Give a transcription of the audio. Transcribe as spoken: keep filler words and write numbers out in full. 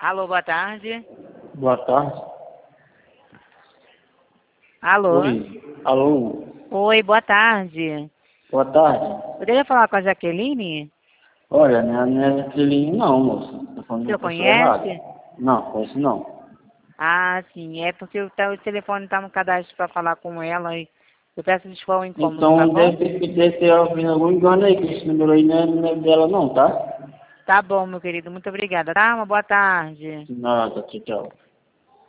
Alô, boa tarde. Boa tarde. Alô? Oi. Alô. Oi, boa tarde. Boa tarde. Poderia falar com a Jaqueline? Olha, não é Jaqueline não, moça. Tô falando O de senhor uma pessoa errada. conhece? Não, conheço não. Ah, sim. É porque o, te- o telefone está no cadastro para falar com ela e eu peço desculpa o incômodo, tá Então bom? deve ter, deve ter havido algum engano aí, que esse número aí não é, não é dela não, tá? Tá bom, meu querido. Muito obrigada, tá? Uma boa tarde. Nada, tchau, tchau.